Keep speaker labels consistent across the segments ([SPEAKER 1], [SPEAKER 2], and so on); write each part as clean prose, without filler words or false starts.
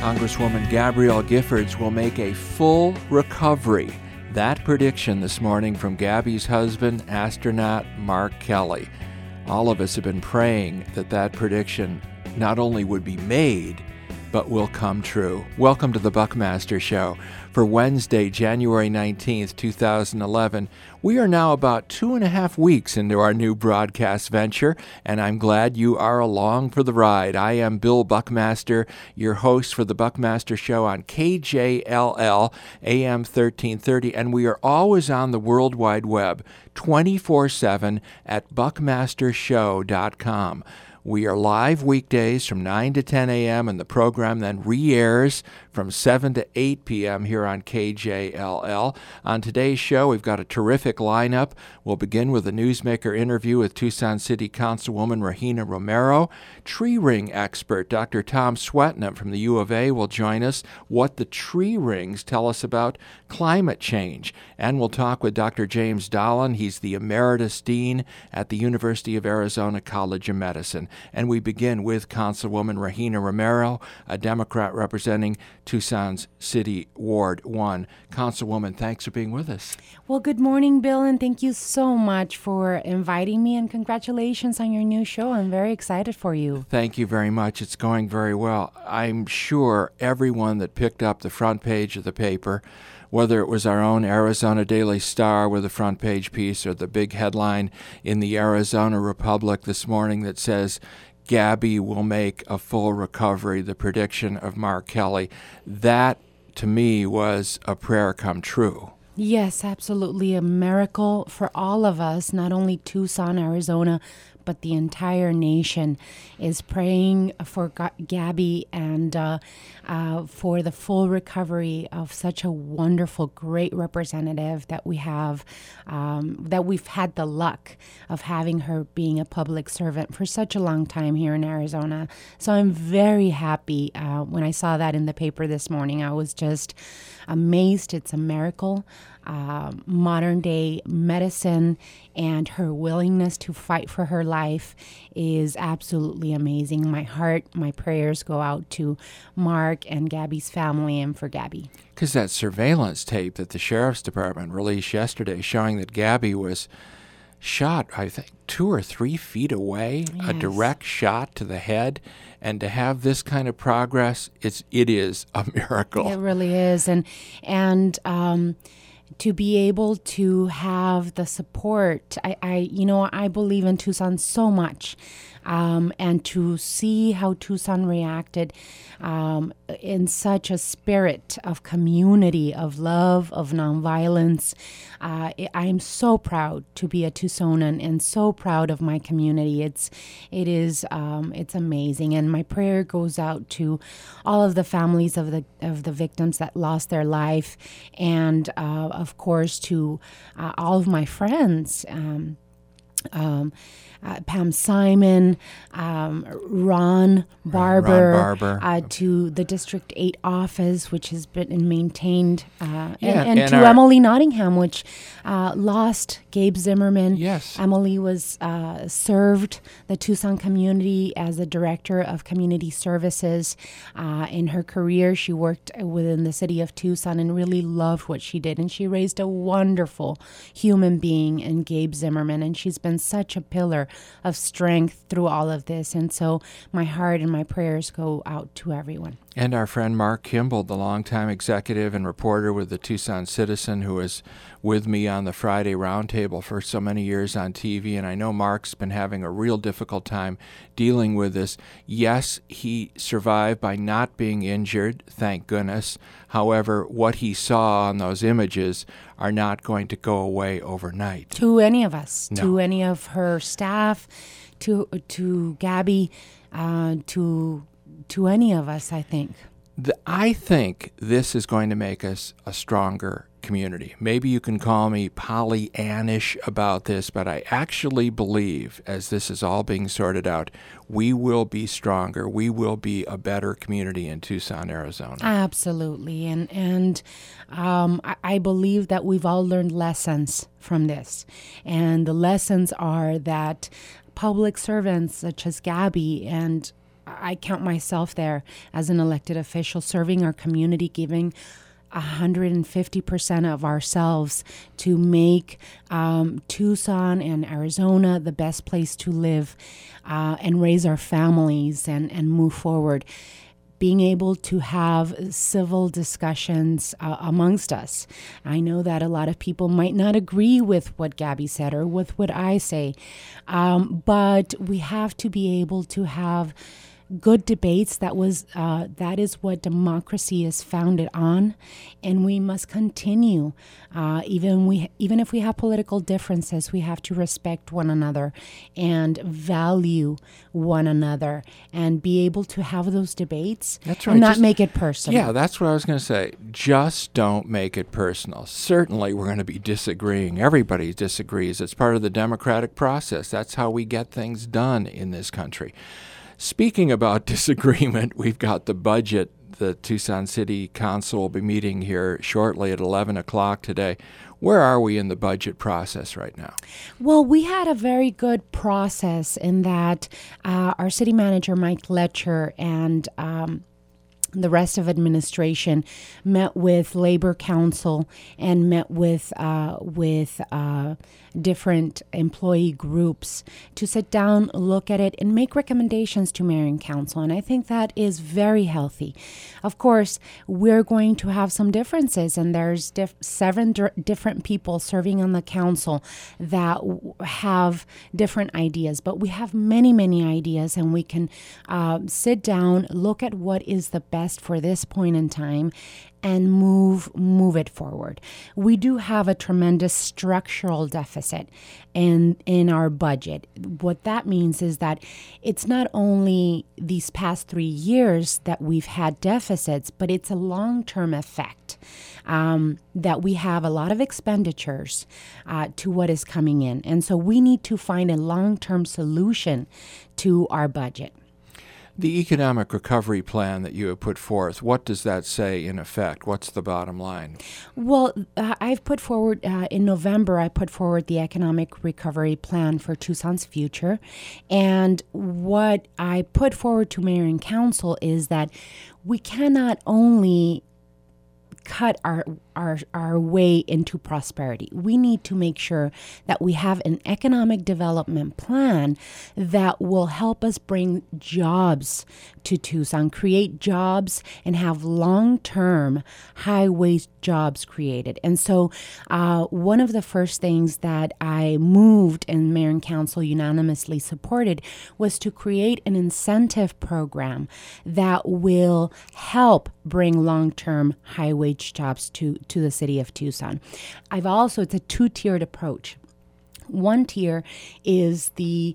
[SPEAKER 1] Congresswoman Gabrielle Giffords will make a full recovery. That prediction this morning from Gabby's husband, astronaut Mark Kelly. All of us have been praying that that prediction not only would be made, but will come true. Welcome to the Buckmaster Show for Wednesday, January 19th, 2011. We are now about 2.5 weeks into our new broadcast venture, and I'm glad you are along for the ride. I am Bill Buckmaster, your host for the Buckmaster Show on KJLL AM 1330, and we are always on the World Wide Web, 24/7 at buckmastershow.com. We are live weekdays from 9 to 10 a.m., and the program then re-airs from 7 to 8 p.m. here on KJLL. On today's show, we've got a terrific lineup. We'll begin with a newsmaker interview with Tucson City Councilwoman Regina Romero. Tree ring expert Dr. Tom Swetnam from the U of A will join us. What the tree rings tell us about climate change. And we'll talk with Dr. James Dolan. He's the Emeritus Dean at the University of Arizona College of Medicine. And we begin with Councilwoman Regina Romero, a Democrat representing Tucson's City Ward 1. Councilwoman, thanks for being with us.
[SPEAKER 2] Well, good morning, Bill, and thank you so much for inviting me, and congratulations on your new show. I'm very excited for you.
[SPEAKER 1] Thank you very much. It's going very well. I'm sure everyone that picked up the front page of the paper, whether it was our own Arizona Daily Star with a front page piece or the big headline in the Arizona Republic this morning that says, Gabby will make a full recovery, the prediction of Mark Kelly. That, to me, was a prayer come true.
[SPEAKER 2] Yes, absolutely. A miracle for all of us, not only Tucson, Arizona, but the entire nation is praying for Gabby and for the full recovery of such a wonderful, great representative that we have, that we've had the luck of having her being a public servant for such a long time here in Arizona. So I'm very happy when I saw that in the paper this morning. I was just amazed. It's a miracle. Modern day medicine and her willingness to fight for her life is absolutely amazing. My heart, my prayers go out to Mark and Gabby's family and for Gabby.
[SPEAKER 1] Because that surveillance tape that the Sheriff's Department released yesterday showing that Gabby was shot, I think, 2 or 3 feet away, yes. A direct shot to the head, and to have this kind of progress, it is a miracle.
[SPEAKER 2] It really is, and to be able to have the support, I believe in Tucson so much, and to see how Tucson reacted in such a spirit of community, of love, of nonviolence. I am so proud to be a Tucsonan and so proud of my community. It's amazing, and my prayer goes out to all of the families of the victims that lost their life, and of course to all of my friends. Pam Simon, Ron Barber, to the District 8 office, which has been maintained, and to Emily Nottingham, which lost Gabe Zimmerman.
[SPEAKER 1] Yes.
[SPEAKER 2] Emily was served the Tucson community as the Director of Community Services. In her career, she worked within the city of Tucson and really loved what she did. And she raised a wonderful human being in Gabe Zimmerman, and she's been such a pillar of strength through all of this. And so my heart and my prayers go out to everyone.
[SPEAKER 1] And our friend Mark Kimball, the longtime executive and reporter with the Tucson Citizen, who was with me on the Friday Roundtable for so many years on TV. And I know Mark's been having a real difficult time dealing with this. Yes, he survived by not being injured, thank goodness. However, what he saw on those images are not going to go away overnight.
[SPEAKER 2] To any of us,
[SPEAKER 1] no.
[SPEAKER 2] To any of her staff, to Gabby, to any of us, I think.
[SPEAKER 1] I think this is going to make us a stronger community. Maybe you can call me Pollyannish about this, but I actually believe, as this is all being sorted out, we will be stronger. We will be a better community in Tucson, Arizona.
[SPEAKER 2] Absolutely. And I believe that we've all learned lessons from this. And the lessons are that public servants such as Gabby and I count myself there as an elected official, serving our community, giving 150% of ourselves to make Tucson and Arizona the best place to live and raise our families and move forward. Being able to have civil discussions amongst us. I know that a lot of people might not agree with what Gabby said or with what I say, but we have to be able to have good debates. That is what democracy is founded on, and we must continue. Even if we have political differences, we have to respect one another and value one another, and be able to have those debates.
[SPEAKER 1] That's right.
[SPEAKER 2] And not make it personal.
[SPEAKER 1] Yeah, that's what I was going to say. Just don't make it personal. Certainly, we're going to be disagreeing. Everybody disagrees. It's part of the democratic process. That's how we get things done in this country. Speaking about disagreement, we've got the budget. The Tucson City Council will be meeting here shortly at 11 o'clock today. Where are we in the budget process right now?
[SPEAKER 2] Well, we had a very good process in that our city manager, Mike Letcher, and the rest of administration met with Labor Council and met with different employee groups to sit down, look at it, and make recommendations to mayor and council. And I think that is very healthy. Of course, we're going to have some differences, and there's seven different people serving on the council that have different ideas. But we have many, many ideas, and we can sit down, look at what is the best for this point in time, and move it forward. We do have a tremendous structural deficit in our budget. What that means is that it's not only these past 3 years that we've had deficits, but it's a long-term effect that we have a lot of expenditures to what is coming in. And so we need to find a long-term solution to our budget.
[SPEAKER 1] The economic recovery plan that you have put forth, what does that say in effect? What's the bottom line?
[SPEAKER 2] Well, I've put forward, in November, I put forward the economic recovery plan for Tucson's future. And what I put forward to mayor and council is that we cannot only cut our way into prosperity. We need to make sure that we have an economic development plan that will help us bring jobs to Tucson, create jobs, and have long-term high-wage jobs created. And so one of the first things that I moved and mayor and council unanimously supported was to create an incentive program that will help bring long-term high-wage jobs to the city of Tucson. It's a two-tiered approach. One tier is the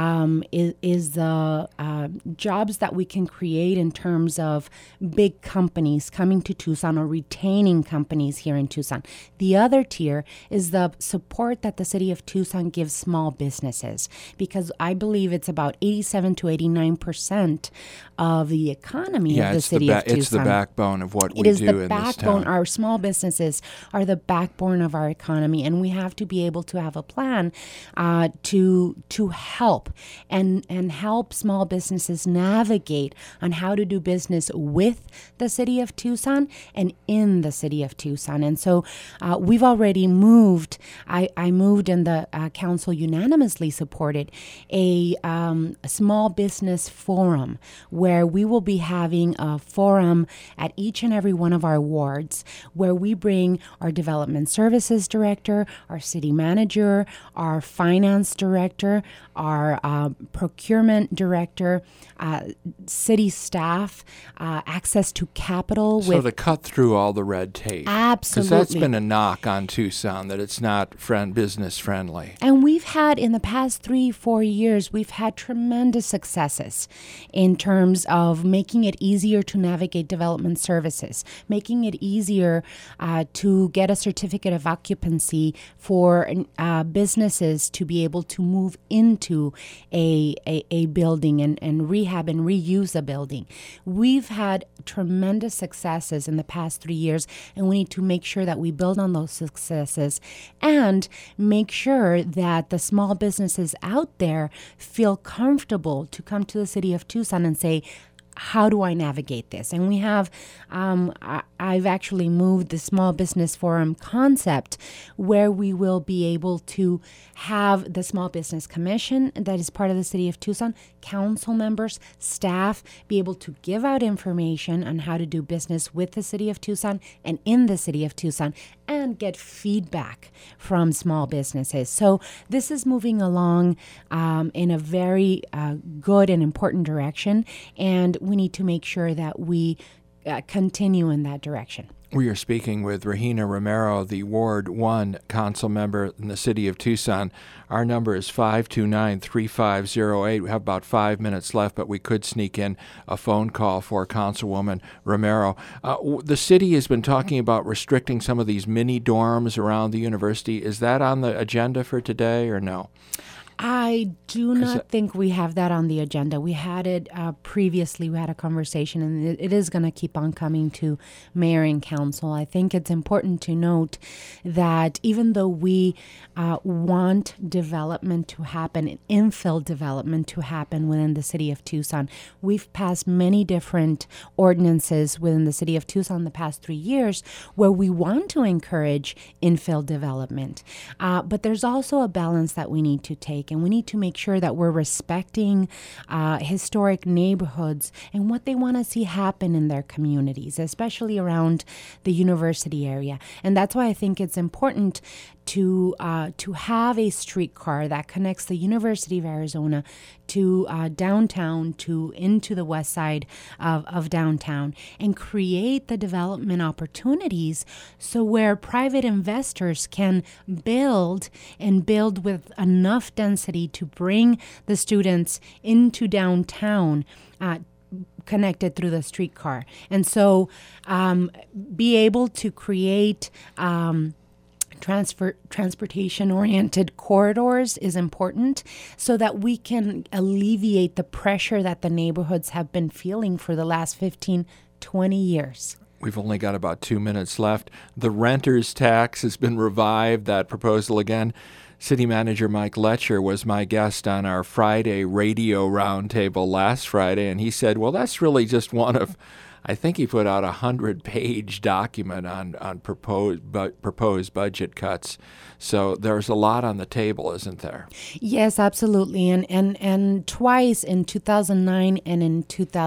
[SPEAKER 2] jobs that we can create in terms of big companies coming to Tucson or retaining companies here in Tucson. The other tier is the support that the city of Tucson gives small businesses, because I believe it's about 87 to 89% of the economy of the city of Tucson.
[SPEAKER 1] It's the backbone of what we do in this town. It is the backbone.
[SPEAKER 2] Our small businesses are the backbone of our economy, and we have to be able to have a plan to help and help small businesses navigate on how to do business with the city of Tucson and in the city of Tucson. And so we've already moved. I moved, and the council unanimously supported a small business forum where we will be having a forum at each and every one of our wards where we bring our development services director, our city manager, our finance director, our procurement director, city staff, access to capital.
[SPEAKER 1] So to cut through all the red tape.
[SPEAKER 2] Absolutely.
[SPEAKER 1] Because that's been a knock on Tucson, that it's not business friendly.
[SPEAKER 2] And we've had, in the past 3-4 years, we've had tremendous successes in terms of making it easier to navigate development services, making it easier to get a certificate of occupancy for business businesses to be able to move into a building and rehab and reuse a building. We've had tremendous successes in the past 3 years, and we need to make sure that we build on those successes and make sure that the small businesses out there feel comfortable to come to the city of Tucson and say, how do I navigate this? And we have, I've actually moved the Small Business Forum concept where we will be able to have the Small Business Commission that is part of the city of Tucson, council members, staff, be able to give out information on how to do business with the city of Tucson and in the city of Tucson, and get feedback from small businesses. So this is moving along in a very good and important direction, and we need to make sure that we continue in that direction.
[SPEAKER 1] We are speaking with Regina Romero, the Ward 1 council member in the city of Tucson. Our number is 529-3508. We have about 5 minutes left, but we could sneak in a phone call for Councilwoman Romero. The city has been talking about restricting some of these mini dorms around the university. Is that on the agenda for today or no?
[SPEAKER 2] I do not think we have that on the agenda. We had it previously. We had a conversation, and it is going to keep on coming to mayor and council. I think it's important to note that even though we want development to happen, infill development to happen within the city of Tucson, we've passed many different ordinances within the city of Tucson the past 3 years where we want to encourage infill development. But there's also a balance that we need to take. And we need to make sure that we're respecting historic neighborhoods and what they want to see happen in their communities, especially around the university area. And that's why I think it's important to have a streetcar that connects the University of Arizona to downtown, to into the west side of downtown, and create the development opportunities so where private investors can build with enough density to bring the students into downtown, connected through the streetcar. And so be able to create transportation-oriented corridors is important so that we can alleviate the pressure that the neighborhoods have been feeling for the last 15, 20 years.
[SPEAKER 1] We've only got about 2 minutes left. The renter's tax has been revived, that proposal again. City Manager Mike Letcher was my guest on our Friday radio roundtable last Friday, and he said, well, that's really just one of, I think he put out a 100-page document on proposed budget cuts. So there's a lot on the table, isn't there?
[SPEAKER 2] Yes, absolutely. And twice in 2009 and in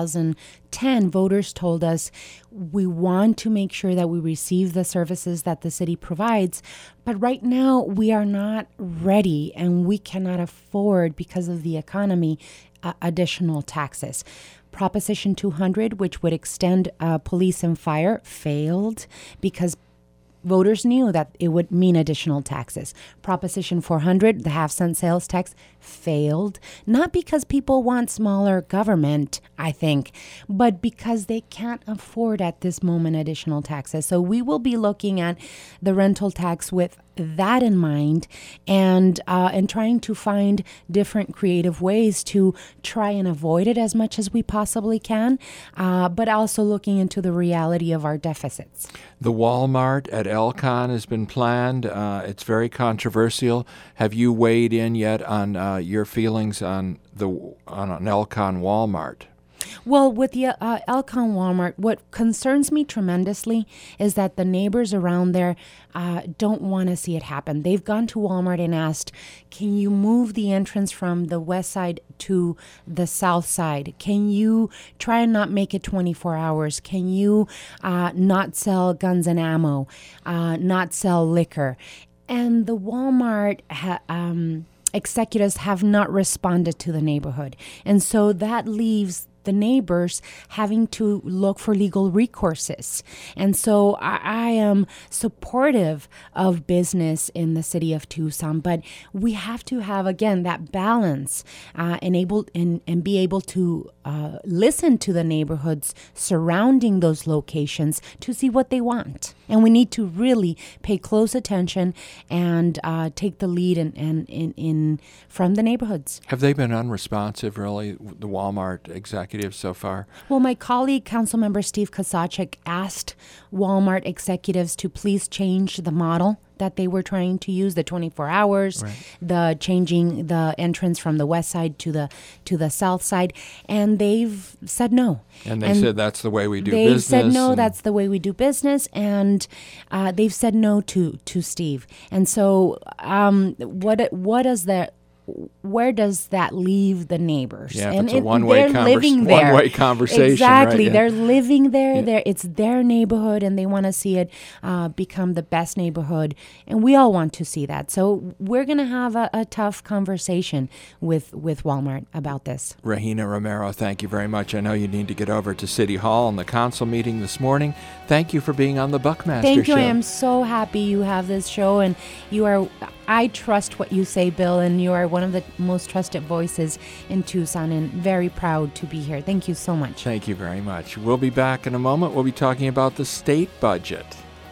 [SPEAKER 2] 2010, voters told us we want to make sure that we receive the services that the city provides. But right now, we are not ready and we cannot afford, because of the economy, additional taxes. Proposition 200, which would extend police and fire, failed because voters knew that it would mean additional taxes. Proposition 400, the half-cent sales tax, failed, not because people want smaller government, I think, but because they can't afford at this moment additional taxes. So we will be looking at the rental tax with that in mind, and trying to find different creative ways to try and avoid it as much as we possibly can, but also looking into the reality of our deficits.
[SPEAKER 1] The Walmart at Elkhorn has been planned. It's very controversial. Have you weighed in yet on your feelings on an Elkhorn Walmart?
[SPEAKER 2] Well, with the Elkhorn Walmart, what concerns me tremendously is that the neighbors around there don't want to see it happen. They've gone to Walmart and asked, can you move the entrance from the west side to the south side? Can you try and not make it 24 hours? Can you not sell guns and ammo, not sell liquor? And the Walmart executives have not responded to the neighborhood. And so that leaves the neighbors having to look for legal recourses. And so I am supportive of business in the city of Tucson, but we have to have, again, that balance and be able to listen to the neighborhoods surrounding those locations to see what they want. And we need to really pay close attention and take the lead in from the neighborhoods.
[SPEAKER 1] Have they been unresponsive, really, the Walmart executives so far?
[SPEAKER 2] Well, my colleague, Councilmember Steve Kosachik, asked Walmart executives to please change the model that they were trying to use, the 24 hours,
[SPEAKER 1] Right.
[SPEAKER 2] the changing the entrance from the west side to the south side, and they've said no.
[SPEAKER 1] And they said that's the way we do
[SPEAKER 2] They've
[SPEAKER 1] business.
[SPEAKER 2] said no,
[SPEAKER 1] and-
[SPEAKER 2] that's the way we do business, and they've said no to Steve. And so, what does that? Where does that leave the neighbors?
[SPEAKER 1] Yeah, if
[SPEAKER 2] and
[SPEAKER 1] it's a one-way
[SPEAKER 2] they're living there.
[SPEAKER 1] one-way conversation, right?
[SPEAKER 2] Exactly,
[SPEAKER 1] Yeah.
[SPEAKER 2] they're living there. It's their neighborhood, and they want to see it become the best neighborhood, and we all want to see that. So we're going to have a tough conversation with Walmart about this.
[SPEAKER 1] Regina Romero, thank you very much. I know you need to get over to City Hall and the council meeting this morning. Thank you for being on the Buckmaster
[SPEAKER 2] Thank you.
[SPEAKER 1] Show.
[SPEAKER 2] I am so happy you have this show, and I trust what you say, Bill, and you are one of the most trusted voices in Tucson, and very proud to be here. Thank you so much.
[SPEAKER 1] Thank you very much. We'll be back in a moment. We'll be talking about the state budget.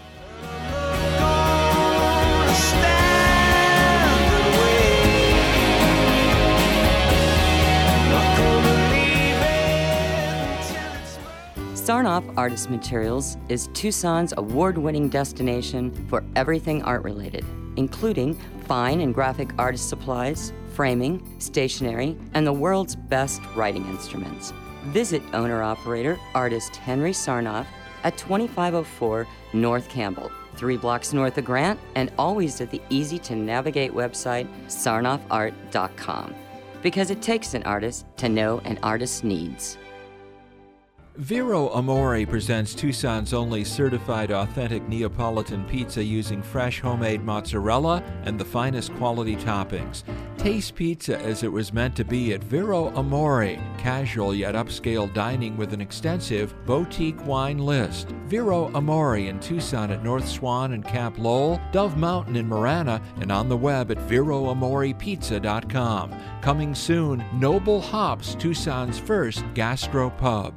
[SPEAKER 3] Sarnoff Artist Materials is Tucson's award-winning destination for everything art-related, including fine and graphic artist supplies, framing, stationery, and the world's best writing instruments. Visit owner-operator artist Henry Sarnoff at 2504 North Campbell, 3 blocks north of Grant, and always at the easy-to-navigate website sarnoffart.com, because it takes an artist to know an artist's needs.
[SPEAKER 1] Vero Amore presents Tucson's only certified authentic Neapolitan pizza using fresh homemade mozzarella and the finest quality toppings. Taste pizza as it was meant to be at Vero Amore, casual yet upscale dining with an extensive boutique wine list. Vero Amore in Tucson at North Swan and Camp Lowell, Dove Mountain in Marana, and on the web at VeroAmorePizza.com. Coming soon, Noble Hops, Tucson's first gastro pub.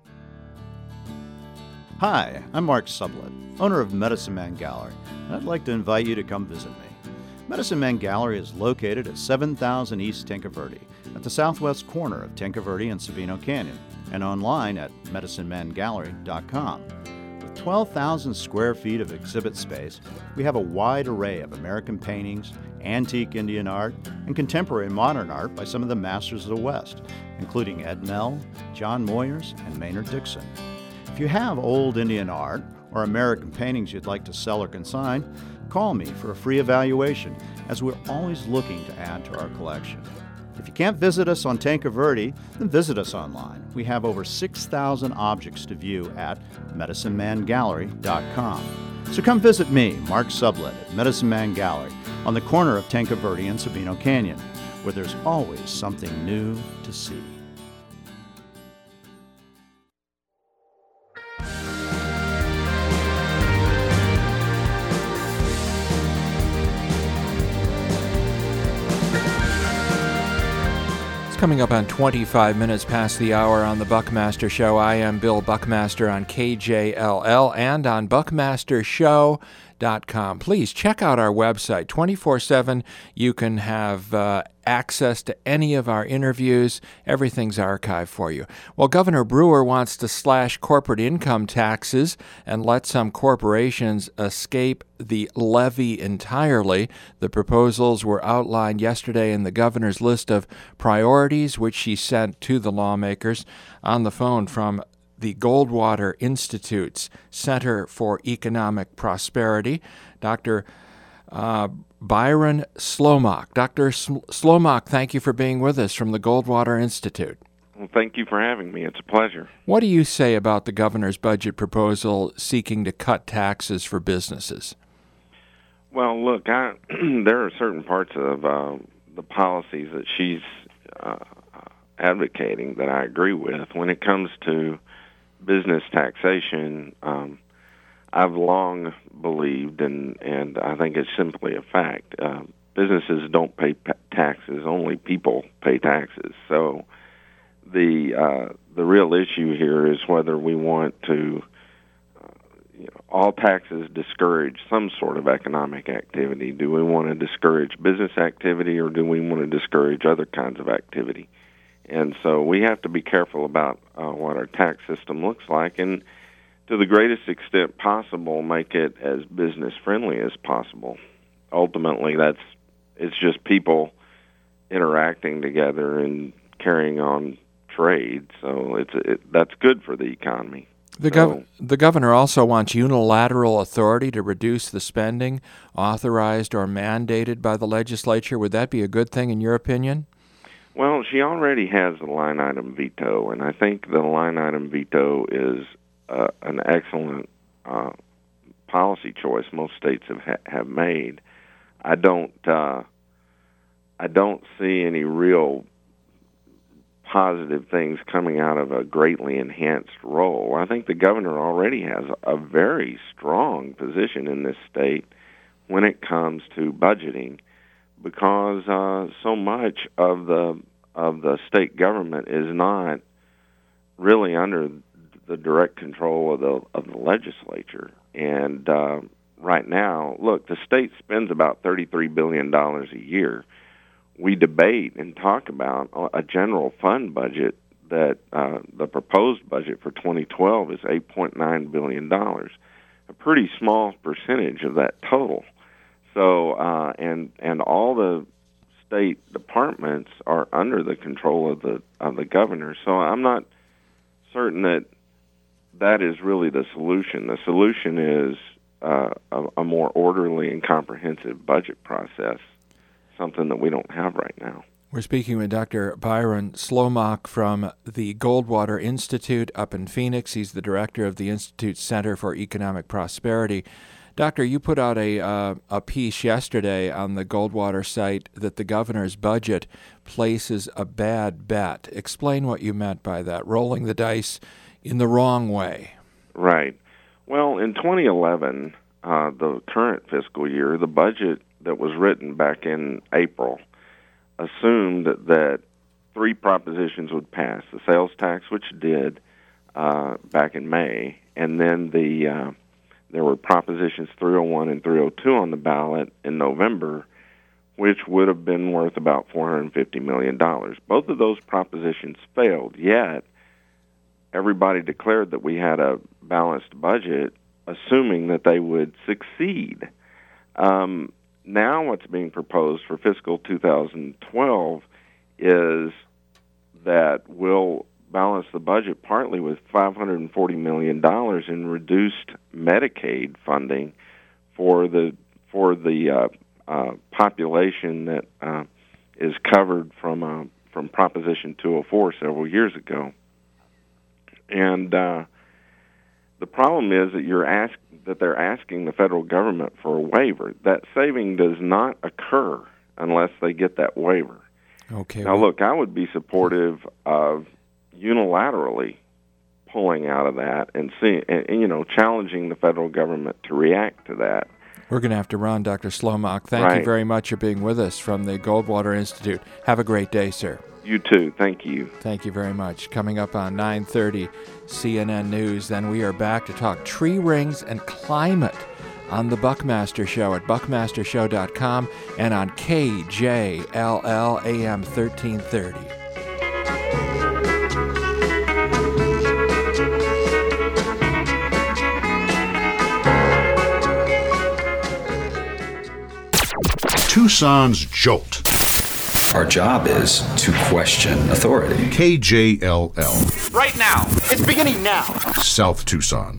[SPEAKER 4] Hi, I'm Mark Sublett, owner of Medicine Man Gallery, and I'd like to invite you to come visit me. Medicine Man Gallery is located at 7000 East Tencaverde, at the southwest corner of Tencaverde and Sabino Canyon, and online at medicinemangallery.com. With 12,000 square feet of exhibit space, we have a wide array of American paintings, antique Indian art, and contemporary modern art by some of the masters of the West, including Ed Nell, John Moyers, and Maynard Dixon. If you have old Indian art or American paintings you'd like to sell or consign, call me for a free evaluation, as we're always looking to add to our collection. If you can't visit us on Tencaverde, then visit us online. We have over 6,000 objects to view at medicinemangallery.com. So come visit me, Mark Sublett, at Medicine Man Gallery on the corner of Tencaverde and Sabino Canyon, where there's always something new to see.
[SPEAKER 1] Coming up on 25 minutes past the hour on the Buckmaster Show. I am Bill Buckmaster on KJLL and on buckmastershow.com. Please check out our website 24/7. You can have access to any of our interviews. Everything's archived for you. Well, Governor Brewer wants to slash corporate income taxes and let some corporations escape the levy entirely. The proposals were outlined yesterday in the governor's list of priorities, which she sent to the lawmakers. On the phone from the Goldwater Institute's Center for Economic Prosperity, Dr. Byron Slomak. Dr. Slomak, thank you for being with us from the Goldwater Institute.
[SPEAKER 5] Well, thank you for having me. It's a pleasure.
[SPEAKER 1] What do you say about the governor's budget proposal seeking to cut taxes for businesses?
[SPEAKER 5] Well, look, there are certain parts of the policies that she's advocating that I agree with. When it comes to business taxation, I've long believed, and I think it's simply a fact, businesses don't pay taxes, only people pay taxes. So the real issue here is whether we want to all taxes discourage some sort of economic activity. Do we want to discourage business activity, or do we want to discourage other kinds of activity? And so we have to be careful about what our tax system looks like, and to the greatest extent possible, make it as business-friendly as possible. Ultimately, it's just people interacting together and carrying on trade, so that's good for the economy.
[SPEAKER 1] The governor also wants unilateral authority to reduce the spending authorized or mandated by the legislature. Would that be a good thing in your opinion?
[SPEAKER 5] Well, she already has a line item veto, and I think the line item veto is an excellent policy choice most states have made. I don't see any real positive things coming out of a greatly enhanced role. I think the governor already has a very strong position in this state when it comes to budgeting, because so much of the state government is not really under the direct control of the legislature. And right now, look, the state spends about $33 billion a year. We debate and talk about a general fund budget that the proposed budget for 2012 is $8.9 billion, a pretty small percentage of that total. So, and all the state departments are under the control of the governor. So I'm not certain that is really the solution. The solution is a more orderly and comprehensive budget process, something that we don't have right now.
[SPEAKER 1] We're speaking with Dr. Byron Slomach from the Goldwater Institute up in Phoenix. He's the director of the Institute's Center for Economic Prosperity. Doctor, you put out a piece yesterday on the Goldwater site that the governor's budget places a bad bet. Explain what you meant by that, rolling the dice in the wrong way.
[SPEAKER 5] Right. Well, in 2011, the current fiscal year, the budget that was written back in April assumed that three propositions would pass: the sales tax, which did back in May, and then there were propositions 301 and 302 on the ballot in November, which would have been worth about $450 million. Both of those propositions failed, yet everybody declared that we had a balanced budget, assuming that they would succeed. Now what's being proposed for fiscal 2012 is that we'll balance the budget partly with $540 million in reduced Medicaid funding for the population that is covered from Proposition 204 several years ago. And the problem is that they're asking the federal government for a waiver. That saving does not occur unless they get that waiver.
[SPEAKER 1] Okay.
[SPEAKER 5] Now, look, I would be supportive of unilaterally pulling out of that and challenging the federal government to react to that.
[SPEAKER 1] We're going to have to run, Dr. Slomach. Thank you very much for being with us from the Goldwater Institute. Have a great day, sir.
[SPEAKER 5] You too. Thank you.
[SPEAKER 1] Thank you very much. Coming up on 9:30 CNN News, then we are back to talk tree rings and climate on The Buckmaster Show at buckmastershow.com and on KJLL AM 1330.
[SPEAKER 6] Tucson's Jolt.
[SPEAKER 7] Our job is to question authority.
[SPEAKER 6] KJLL.
[SPEAKER 8] Right now. It's beginning now.
[SPEAKER 6] South Tucson.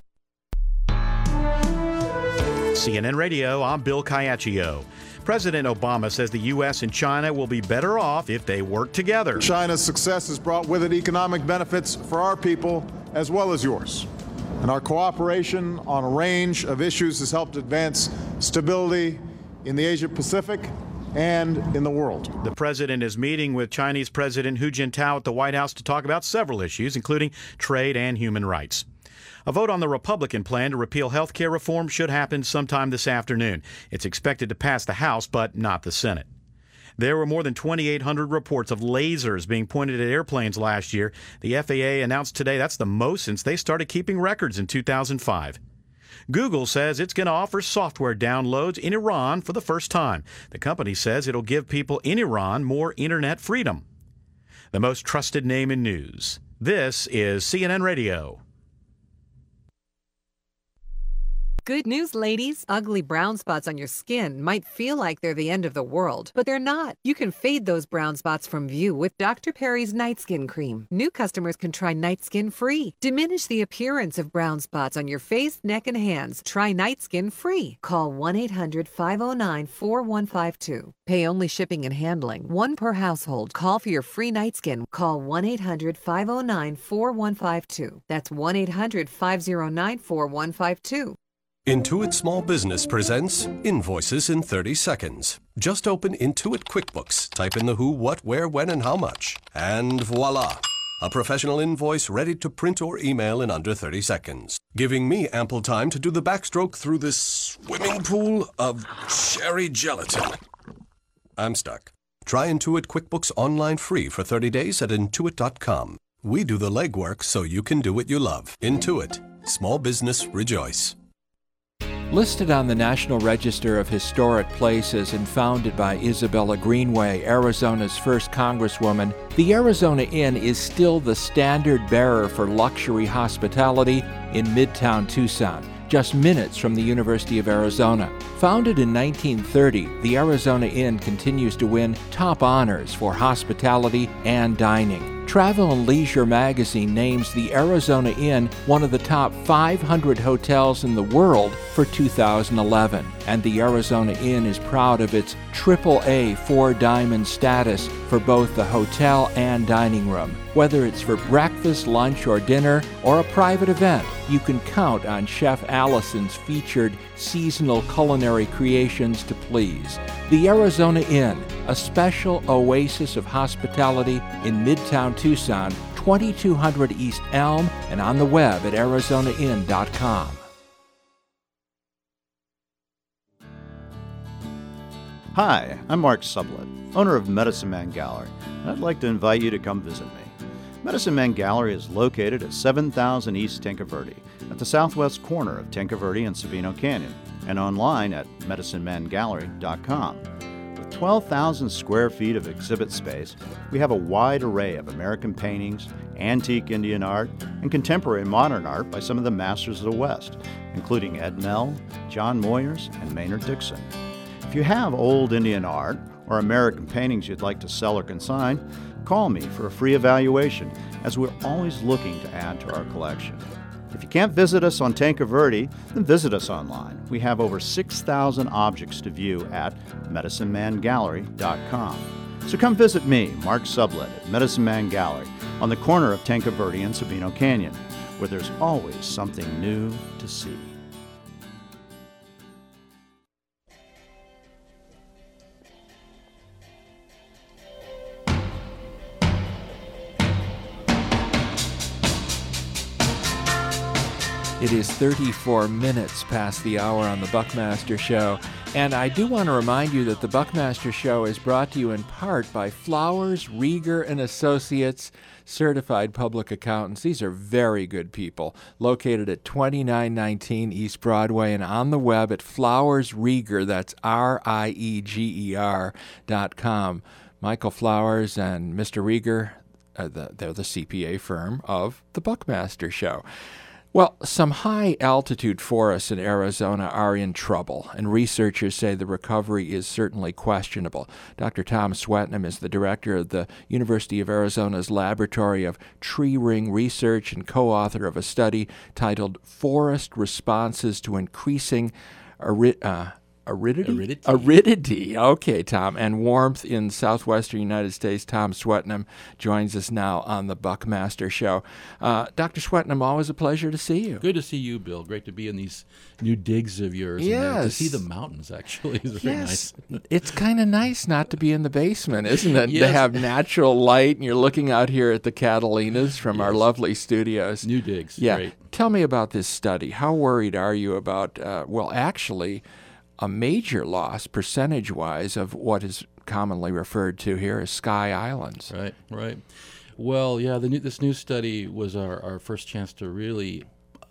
[SPEAKER 9] CNN Radio, I'm Bill Caiaccio. President Obama says the U.S. and China will be better off if they work together.
[SPEAKER 10] China's success has brought with it economic benefits for our people as well as yours. And our cooperation on a range of issues has helped advance stability in the Asia-Pacific and in the world.
[SPEAKER 9] The president is meeting with Chinese President Hu Jintao at the White House to talk about several issues, including trade and human rights. A vote on the Republican plan to repeal health care reform should happen sometime this afternoon. It's expected to pass the House, but not the Senate. There were more than 2,800 reports of lasers being pointed at airplanes last year. The FAA announced today that's the most since they started keeping records in 2005. Google says it's going to offer software downloads in Iran for the first time. The company says it'll give people in Iran more internet freedom. The most trusted name in news. This is CNN Radio.
[SPEAKER 11] Good news, ladies. Ugly brown spots on your skin might feel like they're the end of the world, but they're not. You can fade those brown spots from view with Dr. Perry's Night Skin Cream. New customers can try Night Skin free. Diminish the appearance of brown spots on your face, neck, and hands. Try Night Skin free. Call 1-800-509-4152. Pay only shipping and handling. One per household. Call for your free Night Skin. Call 1-800-509-4152. That's 1-800-509-4152.
[SPEAKER 12] Intuit Small Business presents Invoices in 30 Seconds. Just open Intuit QuickBooks, type in the who, what, where, when, and how much, and voila! A professional invoice ready to print or email in under 30 seconds, giving me ample time to do the backstroke through this swimming pool of cherry gelatin. I'm stuck. Try Intuit QuickBooks online free for 30 days at Intuit.com. We do the legwork so you can do what you love. Intuit. Small business rejoice.
[SPEAKER 1] Listed on the National Register of Historic Places and founded by Isabella Greenway, Arizona's first congresswoman, the Arizona Inn is still the standard bearer for luxury hospitality in Midtown Tucson, just minutes from the University of Arizona. Founded in 1930, the Arizona Inn continues to win top honors for hospitality and dining. Travel and Leisure magazine names the Arizona Inn one of the top 500 hotels in the world for 2011. And the Arizona Inn is proud of its AAA 4-diamond status for both the hotel and dining room. Whether it's for breakfast, lunch, or dinner, or a private event, you can count on Chef Allison's featured seasonal culinary creations to please. The Arizona Inn, a special oasis of hospitality in Midtown Tucson, 2200 East Elm, and on the web at arizonainn.com.
[SPEAKER 4] Hi, I'm Mark Sublett, owner of Medicine Man Gallery, and I'd like to invite you to come visit me. Medicine Man Gallery is located at 7000 East Tinca Verde, at the southwest corner of Tinca Verde and Sabino Canyon, and online at medicinemangallery.com. With 12,000 square feet of exhibit space, we have a wide array of American paintings, antique Indian art, and contemporary modern art by some of the masters of the West, including Ed Mell, John Moyers, and Maynard Dixon. If you have old Indian art or American paintings you'd like to sell or consign, call me for a free evaluation, as we're always looking to add to our collection. If you can't visit us on Tinca Verde, then visit us online. We have over 6,000 objects to view at medicinemangallery.com. So come visit me, Mark Sublett, at Medicine Man Gallery on the corner of Tinca Verde and Sabino Canyon, where there's always something new to see.
[SPEAKER 1] It is 34 minutes past the hour on the Buckmaster Show, and I do want to remind you that the Buckmaster Show is brought to you in part by Flowers, Rieger & Associates, certified public accountants. These are very good people, located at 2919 East Broadway and on the web at Flowers Rieger, that's RIEGER.com. Michael Flowers and Mr. Rieger, they're the CPA firm of the Buckmaster Show. Well, some high-altitude forests in Arizona are in trouble, and researchers say the recovery is certainly questionable. Dr. Tom Swetnam is the director of the University of Arizona's Laboratory of Tree Ring Research and co-author of a study titled Forest Responses to Increasing Aridity. Okay, Tom. And warmth in southwestern United States. Tom Swetnam joins us now on the Buckmaster Show. Dr. Swetnam, always a pleasure to see you.
[SPEAKER 13] Good to see you, Bill. Great to be in these new digs of yours.
[SPEAKER 1] Yes.
[SPEAKER 13] And to see the mountains, actually, is very nice.
[SPEAKER 1] It's kind of nice not to be in the basement, isn't it?
[SPEAKER 13] Yes.
[SPEAKER 1] To have natural light, and you're looking out here at the Catalinas from our lovely studios.
[SPEAKER 13] New digs.
[SPEAKER 1] Yeah.
[SPEAKER 13] Great.
[SPEAKER 1] Tell me about this study. How worried are you about, actually, a major loss, percentage-wise, of what is commonly referred to here as Sky Islands?
[SPEAKER 13] Right. Well, yeah, this new study was our first chance to really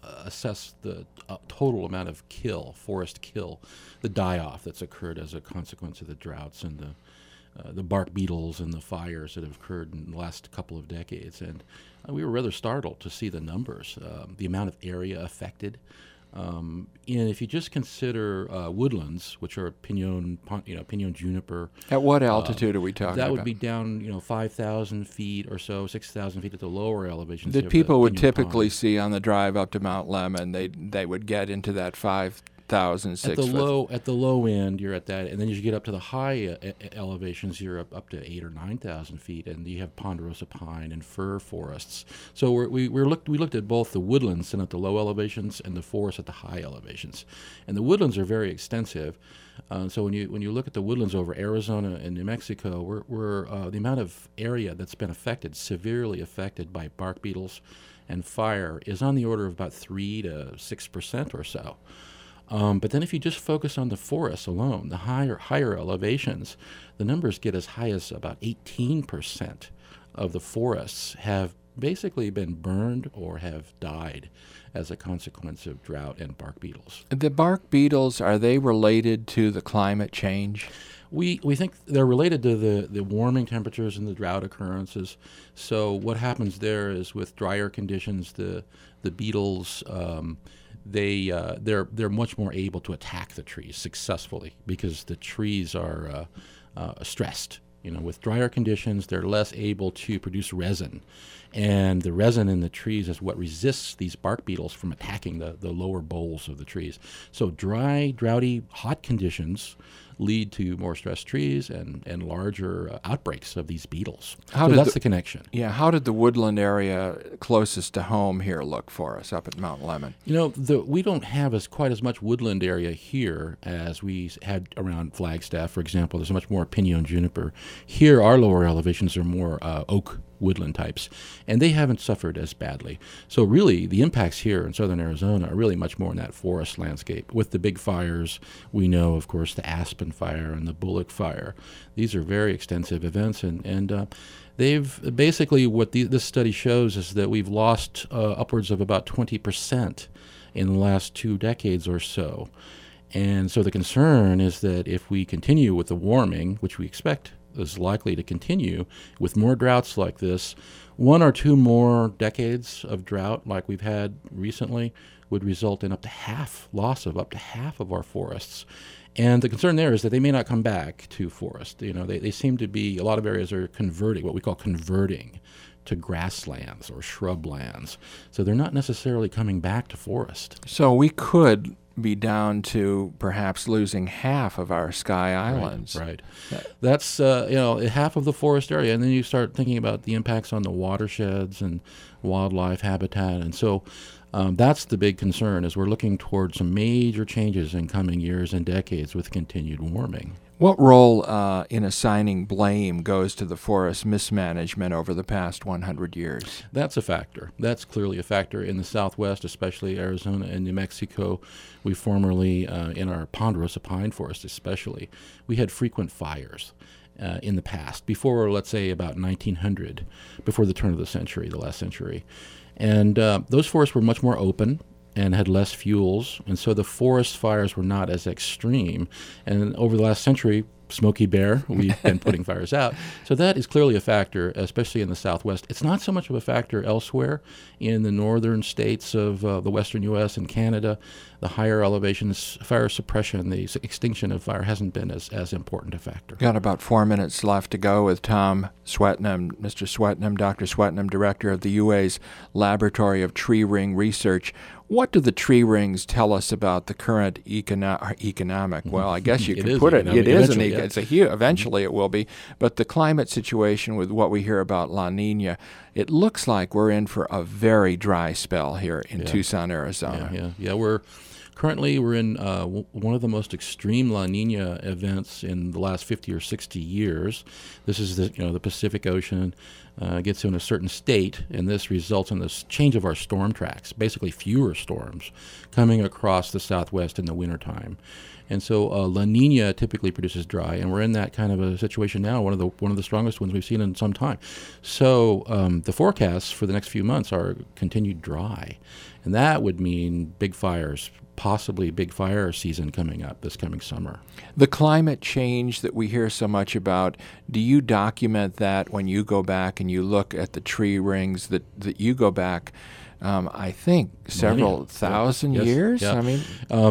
[SPEAKER 13] assess the total amount of forest kill, the die-off that's occurred as a consequence of the droughts and the bark beetles and the fires that have occurred in the last couple of decades. And we were rather startled to see the numbers, the amount of area affected. And if you just consider woodlands, which are pinon, juniper.
[SPEAKER 1] At what altitude are we talking about?
[SPEAKER 13] That would be down, 5,000 feet or so, 6,000 feet at the lower elevations.
[SPEAKER 1] That people would typically see on the drive up to Mount Lemmon. They would get into that 5,000, 6,000.
[SPEAKER 13] At the low end, you're at that, and then as you get up to the high elevations, you're up to 8,000 or 9,000 feet, and you have ponderosa pine and fir forests. So we looked at both the woodlands and at the low elevations, and the forests at the high elevations, and the woodlands are very extensive. So when you look at the woodlands over Arizona and New Mexico, we're the amount of area that's been severely affected by bark beetles and fire is on the order of about 3 to 6% or so. But then if you just focus on the forests alone, the higher elevations, the numbers get as high as about 18% of the forests have basically been burned or have died as a consequence of drought and bark beetles.
[SPEAKER 1] The bark beetles, are they related to the climate change?
[SPEAKER 13] We think they're related to the warming temperatures and the drought occurrences. So what happens there is with drier conditions, the beetles they're much more able to attack the trees successfully because the trees are stressed. With drier conditions, they're less able to produce resin, and the resin in the trees is what resists these bark beetles from attacking the lower boles of the trees. So dry, droughty, hot conditions lead to more stressed trees and larger outbreaks of these beetles. That's the connection.
[SPEAKER 1] Yeah, how did the woodland area closest to home here look for us up at Mount Lemmon?
[SPEAKER 13] We don't have quite as much woodland area here as we had around Flagstaff, for example. There's much more pinon juniper. Here, our lower elevations are more oak woodland types, and they haven't suffered as badly. So really, the impacts here in southern Arizona are really much more in that forest landscape. With the big fires, we know, of course, the Aspen Fire and the Bullock Fire. These are very extensive events, and they've basically what this study shows is that we've lost upwards of about 20% in the last 2 decades or so. And so the concern is that if we continue with the warming, which we expect is likely to continue with more droughts like this, 1 or 2 more decades of drought like we've had recently would result in loss of up to half of our forests. And the concern there is that they may not come back to forest. They seem to be, a lot of areas are converting, what we call converting to grasslands or shrublands. So they're not necessarily coming back to forest.
[SPEAKER 1] So we could be down to perhaps losing half of our sky islands.
[SPEAKER 13] Right. That's half of the forest area, and then you start thinking about the impacts on the watersheds and wildlife habitat, and so that's the big concern. Is we're looking towards some major changes in coming years and decades with continued warming.
[SPEAKER 1] What role in assigning blame goes to the forest mismanagement over the past 100 years?
[SPEAKER 13] That's a factor. That's clearly a factor in the Southwest, especially Arizona and New Mexico. We formerly, in our ponderosa pine forest especially, we had frequent fires in the past, before, let's say, about 1900, before the turn of the last century. And those forests were much more open and had less fuels, and so the forest fires were not as extreme. And over the last century, Smokey Bear, we've been putting fires out. So that is clearly a factor, especially in the Southwest. It's not so much of a factor elsewhere in the northern states of the western U.S. and Canada. The higher elevations, fire suppression, the extinction of fire hasn't been as important a factor.
[SPEAKER 1] Got about 4 minutes left to go with Tom Swetnam. Mr. Swetnam, Dr. Swetnam, director of the UA's Laboratory of Tree Ring Research. What do the tree rings tell us about the current economic? Well, I guess you could put it. It is eventually it will be. But the climate situation with what we hear about La Nina, it looks like we're in for a very dry spell here in Tucson, Arizona.
[SPEAKER 13] We're in one of the most extreme La Nina events in the last 50 or 60 years. This is the Pacific Ocean gets in a certain state, and this results in this change of our storm tracks, basically fewer storms coming across the Southwest in the wintertime. And so La Nina typically produces dry, and we're in that kind of a situation now, one of the strongest ones we've seen in some time. So the forecasts for the next few months are continued dry, and that would mean big fires, possibly big fire season coming up this coming summer.
[SPEAKER 1] The climate change that we hear so much about, do you document that when you go back and you look at the tree rings that you go back, I think, several thousand years?
[SPEAKER 13] Yeah.
[SPEAKER 1] I mean,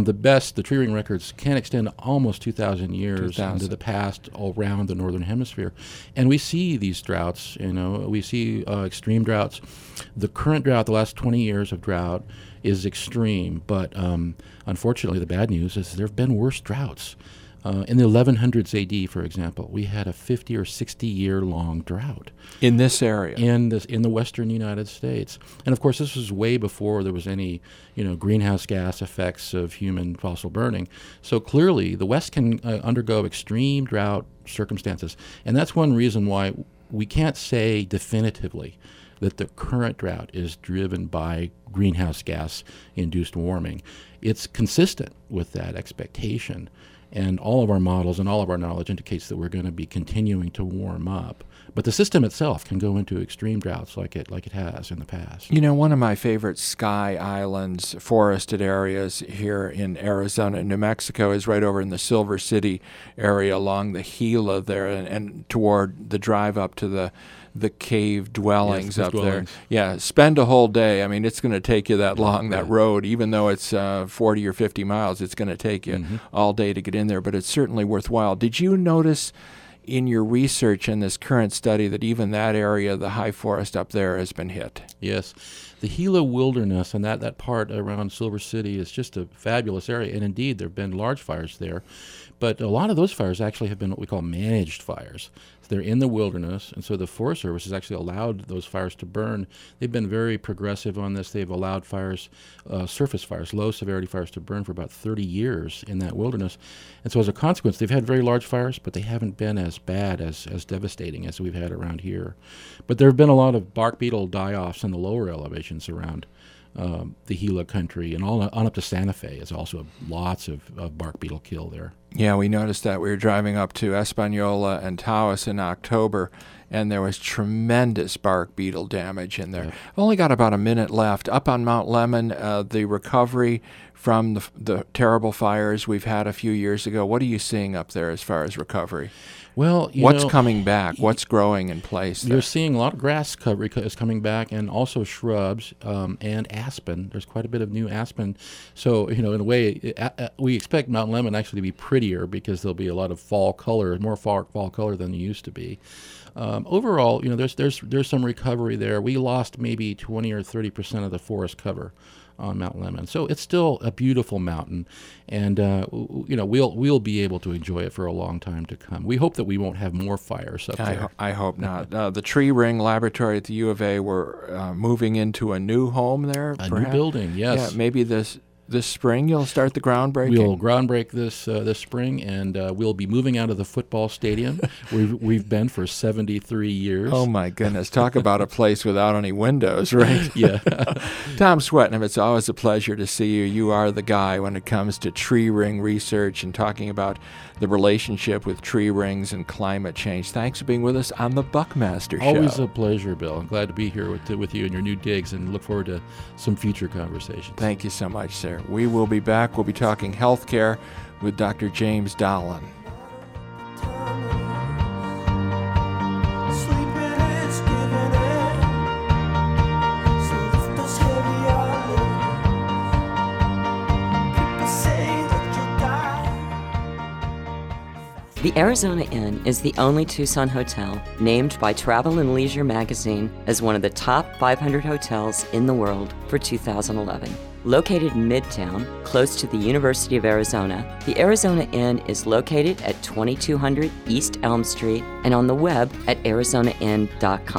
[SPEAKER 13] the tree ring records can extend almost 2,000 years into the past all around the northern hemisphere. And we see these droughts, we see extreme droughts. The current drought, the last 20 years of drought, is extreme, but unfortunately the bad news is there have been worse droughts. In the 1100s AD, for example, we had a 50 or 60 year long drought
[SPEAKER 1] in this area,
[SPEAKER 13] in the western United States. And of course, this was way before there was any greenhouse gas effects of human fossil burning. So clearly, the West can undergo extreme drought circumstances, and that's one reason why we can't say definitively that the current drought is driven by greenhouse gas induced warming. It's consistent with that expectation. And all of our models and all of our knowledge indicates that we're going to be continuing to warm up. But the system itself can go into extreme droughts like it has in the past.
[SPEAKER 1] One of my favorite sky islands, forested areas here in Arizona and New Mexico is right over in the Silver City area along the Gila there and toward the drive up to the cave dwellings up there. Yeah, spend a whole day. I mean, it's going to take you that long, that road. Even though it's 40 or 50 miles, it's going to take you all day to get in there, but it's certainly worthwhile. Did you notice in your research in this current study that even that area, the high forest up there, has been hit?
[SPEAKER 13] Yes. The Gila Wilderness and that part around Silver City is just a fabulous area, and indeed there have been large fires there. But a lot of those fires actually have been what we call managed fires. They're in the wilderness, and so the Forest Service has actually allowed those fires to burn. They've been very progressive on this. They've allowed fires, surface fires, low-severity fires to burn for about 30 years in that wilderness. And so as a consequence, they've had very large fires, but they haven't been as bad, as devastating as we've had around here. But there have been a lot of bark beetle die-offs in the lower elevations around the Gila country, and all on up to Santa Fe is also lots of bark beetle kill there.
[SPEAKER 1] Yeah, we noticed that. We were driving up to Espanola and Taos in October, and there was tremendous bark beetle damage in there. I've only got about a minute left. Up on Mount Lemmon, the recovery from the terrible fires we've had a few years ago, what are you seeing up there as far as recovery?
[SPEAKER 13] Well,
[SPEAKER 1] what's coming back? What's growing in place there?
[SPEAKER 13] You're seeing a lot of grass cover is coming back, and also shrubs and aspen. There's quite a bit of new aspen. So, in a way, we expect Mount Lemmon actually to be prettier because there'll be a lot of fall color, more fall color than there used to be. Overall, there's some recovery there. We lost maybe 20 or 30% of the forest cover on Mount Lemmon. So it's still a beautiful mountain, and we'll be able to enjoy it for a long time to come. We hope that we won't have more fires up there.
[SPEAKER 1] I hope not. The Tree Ring Laboratory at the U of A, we're moving into a new home there.
[SPEAKER 13] New building, yes.
[SPEAKER 1] Yeah, maybe this spring you'll start the groundbreaking?
[SPEAKER 13] We'll groundbreak this spring, and we'll be moving out of the football stadium. We've been for 73 years.
[SPEAKER 1] Oh, my goodness. Talk about a place without any windows, right?
[SPEAKER 13] Yeah.
[SPEAKER 1] Tom Swetnam, it's always a pleasure to see you. You are the guy when it comes to tree ring research and talking about the relationship with tree rings and climate change. Thanks for being with us on the Buckmaster Show.
[SPEAKER 13] Always a pleasure, Bill. I'm glad to be here with you and your new digs, and look forward to some future conversations.
[SPEAKER 1] Thank you so much, sir. We will be back. We'll be talking healthcare with Dr. James Dahlen.
[SPEAKER 3] The Arizona Inn is the only Tucson hotel named by Travel + Leisure magazine as one of the top 500 hotels in the world for 2011. Located in Midtown, close to the University of Arizona, the Arizona Inn is located at 2200 East Elm Street and on the web at arizonainn.com.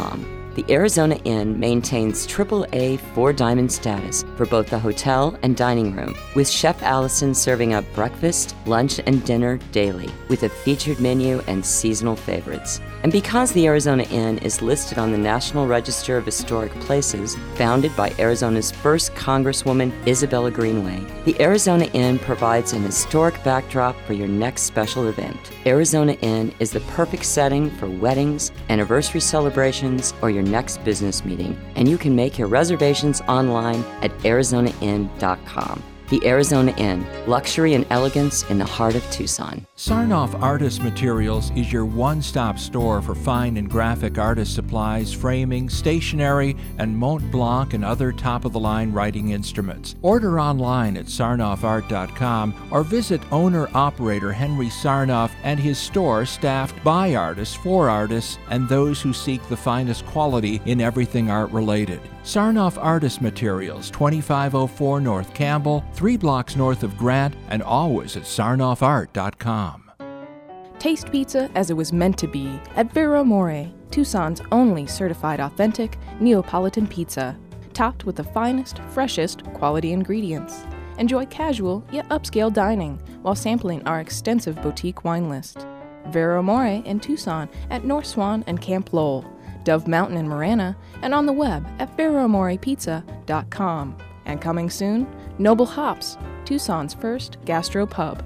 [SPEAKER 3] The Arizona Inn maintains AAA 4-diamond status for both the hotel and dining room, with Chef Allison serving up breakfast, lunch, and dinner daily, with a featured menu and seasonal favorites. And because the Arizona Inn is listed on the National Register of Historic Places, founded by Arizona's first Congresswoman, Isabella Greenway, the Arizona Inn provides an historic backdrop for your next special event. Arizona Inn is the perfect setting for weddings, anniversary celebrations, or your next business meeting, and you can make your reservations online at arizonainn.com. The Arizona Inn, luxury and elegance in the heart of Tucson.
[SPEAKER 1] Sarnoff Artist Materials is your one-stop store for fine and graphic artist supplies, framing, stationery, and Mont Blanc and other top-of-the-line writing instruments. Order online at sarnoffart.com or visit owner-operator Henry Sarnoff and his store staffed by artists, for artists, and those who seek the finest quality in everything art-related. Sarnoff Artist Materials, 2504 North Campbell, 3 blocks north of Grant, and always at sarnoffart.com.
[SPEAKER 14] Taste pizza as it was meant to be at Vero More, Tucson's only certified authentic Neapolitan pizza, topped with the finest, freshest quality ingredients. Enjoy casual yet upscale dining while sampling our extensive boutique wine list. Vero More in Tucson at North Swan and Camp Lowell, Dove Mountain in Marana, and on the web at veromorepizza.com. And coming soon, Noble Hops, Tucson's first gastro pub.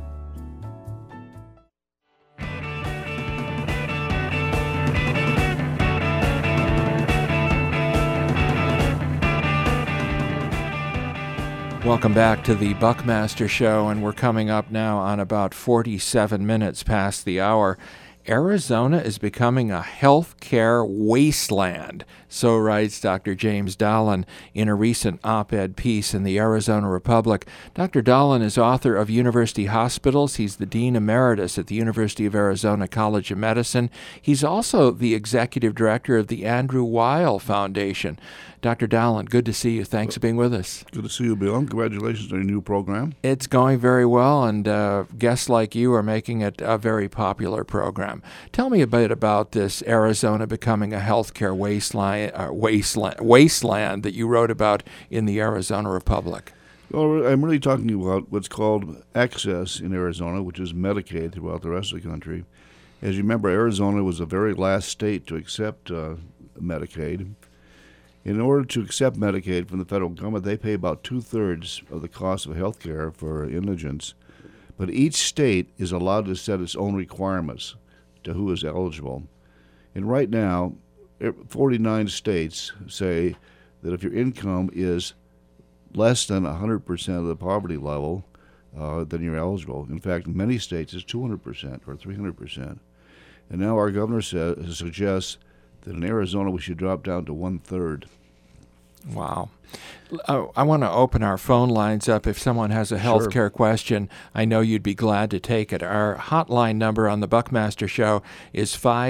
[SPEAKER 1] Welcome back to the Buckmaster Show, and we're coming up now on about 47 minutes past the hour. Arizona is becoming a healthcare wasteland, so writes Dr. James Dolan in a recent op-ed piece in the Arizona Republic. Dr. Dolan is author of University Hospitals. He's the Dean Emeritus at the University of Arizona College of Medicine. He's also the Executive Director of the Andrew Weil Foundation. Dr. Dolan, good to see you. Thanks for being with us.
[SPEAKER 15] Good to see you, Bill. Congratulations on your new program.
[SPEAKER 1] It's going very well, and guests like you are making it a very popular program. Tell me a bit about this Arizona becoming a healthcare wasteland that you wrote about in the Arizona Republic.
[SPEAKER 15] Well, I'm really talking about what's called access in Arizona, which is Medicaid throughout the rest of the country. As you remember, Arizona was the very last state to accept Medicaid. In order to accept Medicaid from the federal government, they pay about 2/3 of the cost of health care for indigents. But each state is allowed to set its own requirements to who is eligible. And right now, 49 states say that if your income is less than 100% of the poverty level, then you're eligible. In fact, in many states it's 200% or 300%. And now our governor suggests that in Arizona we should drop down to 1/3.
[SPEAKER 1] Wow. I want to open our phone lines up. If someone has a healthcare question, I know you'd be glad to take it. Our hotline number on the Buckmaster Show is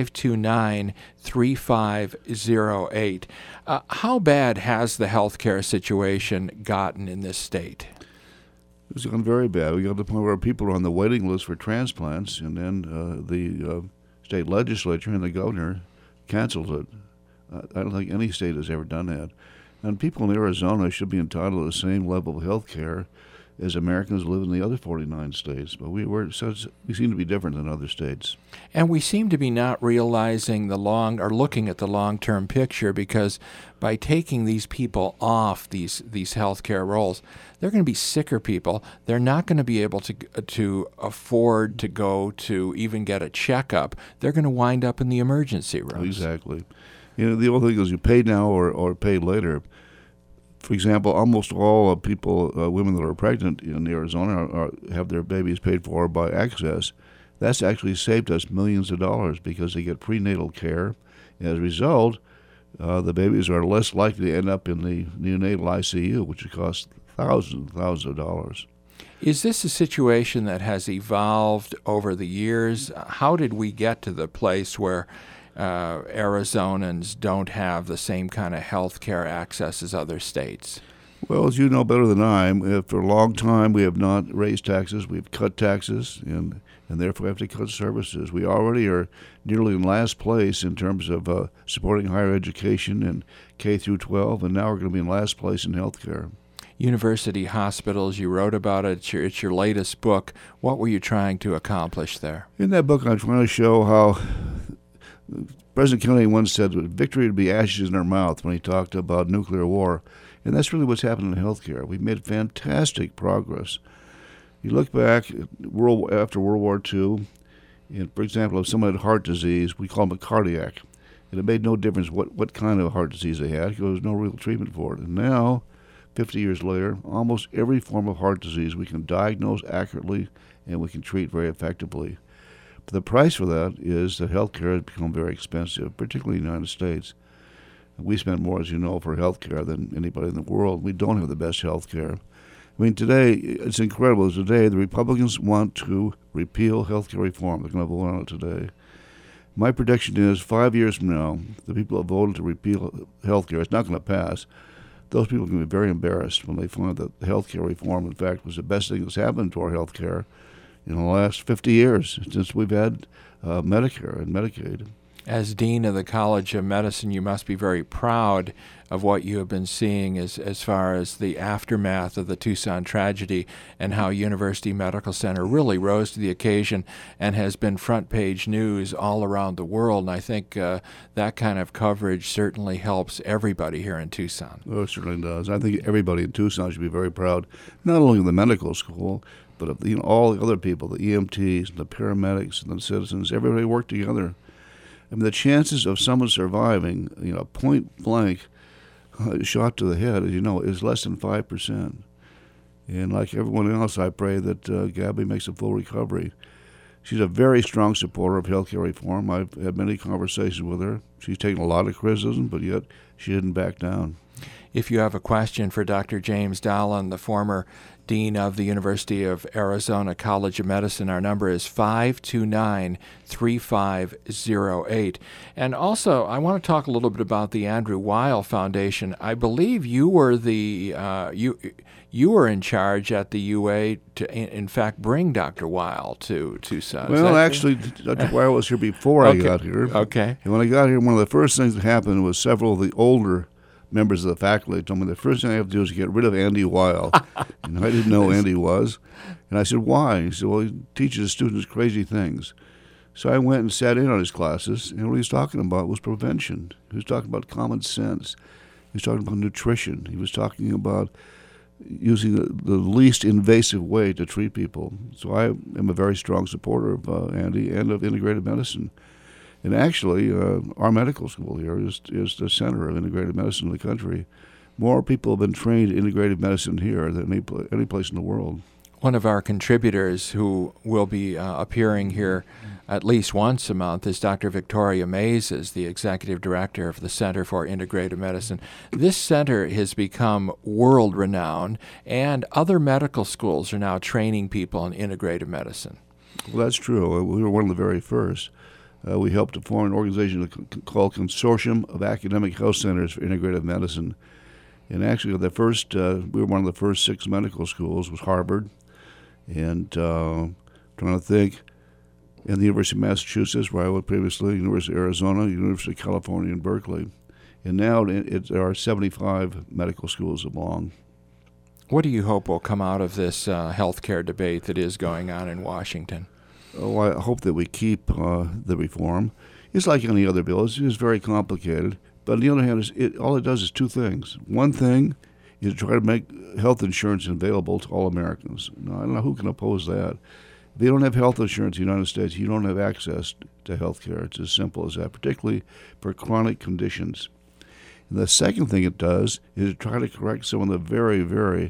[SPEAKER 1] 529-3508. How bad has the healthcare situation gotten in this state?
[SPEAKER 15] It's gone very bad. We got to the point where people are on the waiting list for transplants, and then the state legislature and the governor canceled it. I don't think any state has ever done that. And people in Arizona should be entitled to the same level of health care as Americans who live in the other 49 states. But we seem to be different than other states.
[SPEAKER 1] And we seem to be not realizing looking at the long-term picture, because by taking these people off these healthcare roles, they're going to be sicker people. They're not going to be able to afford to go to even get a checkup. They're going to wind up in the emergency rooms.
[SPEAKER 15] Exactly. You know, the only thing is you pay now or pay later. For example, almost all people, women that are pregnant in Arizona have their babies paid for by Access. That's actually saved us millions of dollars because they get prenatal care. As a result, the babies are less likely to end up in the neonatal ICU, which costs thousands and thousands of dollars.
[SPEAKER 1] Is this a situation that has evolved over the years? How did we get to the place where Arizonans don't have the same kind of health care access as other states?
[SPEAKER 15] Well, as you know better than I, for a long time we have not raised taxes. We've cut taxes, and therefore have to cut services. We already are nearly in last place in terms of supporting higher education and K through 12, and now we're going to be in last place in healthcare.
[SPEAKER 1] University hospitals, you wrote about it. It's your latest book. What were you trying to accomplish there?
[SPEAKER 15] In that book, I'm trying to show how President Kennedy once said victory would be ashes in our mouth when he talked about nuclear war. And that's really what's happened in healthcare. We've made fantastic progress. You look back after World War II, and for example, if someone had heart disease, we call them a cardiac. And it made no difference what kind of heart disease they had because there was no real treatment for it. And now, 50 years later, almost every form of heart disease we can diagnose accurately and we can treat very effectively. But the price for that is that healthcare has become very expensive, particularly in the United States. We spend more, as you know, for healthcare than anybody in the world. We don't have the best healthcare. I mean, today, it's incredible. Today, the Republicans want to repeal healthcare reform. They're going to vote on it today. My prediction is 5 years from now, the people that voted to repeal healthcare, it's not going to pass. Those people are going to be very embarrassed when they find that healthcare reform, in fact, was the best thing that's happened to our healthcare in the last 50 years since we've had Medicare and Medicaid.
[SPEAKER 1] As Dean of the College of Medicine, you must be very proud of what you have been seeing as far as the aftermath of the Tucson tragedy and how University Medical Center really rose to the occasion and has been front page news all around the world. And I think that kind of coverage certainly helps everybody here in Tucson.
[SPEAKER 15] Oh, it certainly does. I think everybody in Tucson should be very proud, not only of the medical school, but of all the other people, the EMTs, and the paramedics, and the citizens. Everybody worked together. I mean, the chances of someone surviving, point blank shot to the head, as you know, is less than 5%. And like everyone else, I pray that Gabby makes a full recovery. She's a very strong supporter of healthcare reform. I've had many conversations with her. She's taken a lot of criticism, but yet she didn't back down.
[SPEAKER 1] If you have a question for Dr. James Dahlen, the former Dean of the University of Arizona College of Medicine, our number is 529-3508. And also, I want to talk a little bit about the Andrew Weil Foundation. I believe you were you were in charge at the UA to, in fact, bring Dr. Weil to Tucson.
[SPEAKER 15] Well, actually, Dr. Weil was here before I got here.
[SPEAKER 1] Okay.
[SPEAKER 15] And when I got here, one of the first things that happened was several of the older members of the faculty told me the first thing I have to do is get rid of Andy Weil. And I didn't know who Andy was. And I said, why? He said, well, he teaches his students crazy things. So I went and sat in on his classes, and what he was talking about was prevention. He was talking about common sense. He was talking about nutrition. He was talking about using the least invasive way to treat people. So I am a very strong supporter of Andy and of integrative medicine. And actually, our medical school here is the center of integrative medicine in the country. More people have been trained in integrative medicine here than any place in the world.
[SPEAKER 1] One of our contributors who will be appearing here at least once a month is Dr. Victoria Mays, the executive director of the Center for Integrative Medicine. This center has become world-renowned, and other medical schools are now training people in integrative medicine.
[SPEAKER 15] Well, that's true. We were one of the very first. We helped to form an organization called Consortium of Academic Health Centers for Integrative Medicine. And actually, we were one of the first 6 medical schools, was Harvard. And trying to think, and the University of Massachusetts, where I was previously, University of Arizona, University of California, and Berkeley. And now there are 75 medical schools along.
[SPEAKER 1] What do you hope will come out of this healthcare debate that is going on in Washington?
[SPEAKER 15] Oh, I hope that we keep the reform. It's like any other bill. It's very complicated. But on the other hand, all it does is 2 things. One thing is try to make health insurance available to all Americans. Now, I don't know who can oppose that. If you don't have health insurance in the United States, you don't have access to health care. It's as simple as that, particularly for chronic conditions. And the second thing it does is try to correct some of the very, very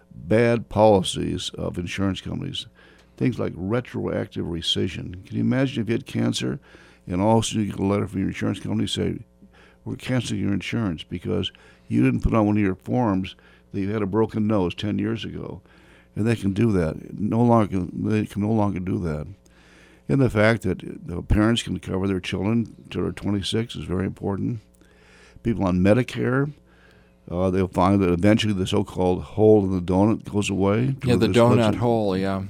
[SPEAKER 15] bad policies of insurance companies. Things like retroactive rescission. Can you imagine if you had cancer and all of a sudden you get a letter from your insurance company saying, we're canceling your insurance because you didn't put on one of your forms that you had a broken nose 10 years ago. And they can do that. They can no longer do that. And the fact that parents can cover their children until they're 26 is very important. People on Medicare, they'll find that eventually the so-called hole in the donut goes away.
[SPEAKER 1] Yeah, the donut hole, yeah.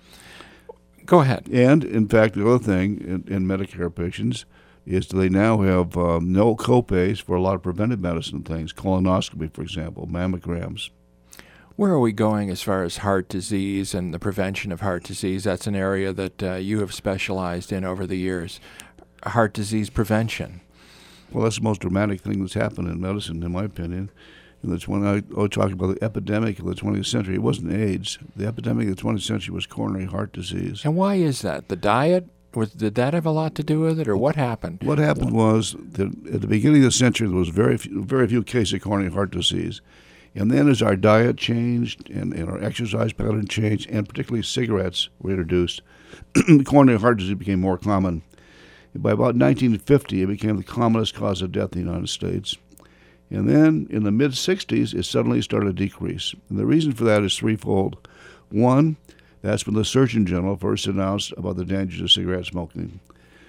[SPEAKER 1] Go ahead.
[SPEAKER 15] And, in fact, the other thing in Medicare patients is they now have no copays for a lot of preventive medicine things, colonoscopy, for example, mammograms.
[SPEAKER 1] Where are we going as far as heart disease and the prevention of heart disease? That's an area that you have specialized in over the years. Heart disease prevention.
[SPEAKER 15] Well, that's the most dramatic thing that's happened in medicine, in my opinion. And that's when I talk about the epidemic of the 20th century. It wasn't AIDS. The epidemic of the 20th century was coronary heart disease.
[SPEAKER 1] And why is that? The diet? Did that have a lot to do with it, or what happened?
[SPEAKER 15] What happened was that at the beginning of the century, there was very few cases of coronary heart disease. And then as our diet changed and our exercise pattern changed, and particularly cigarettes were introduced, coronary heart disease became more common. By about 1950, it became the commonest cause of death in the United States. And then in the mid-60s, it suddenly started to decrease. And the reason for that is threefold. One, that's when the Surgeon General first announced about the dangers of cigarette smoking.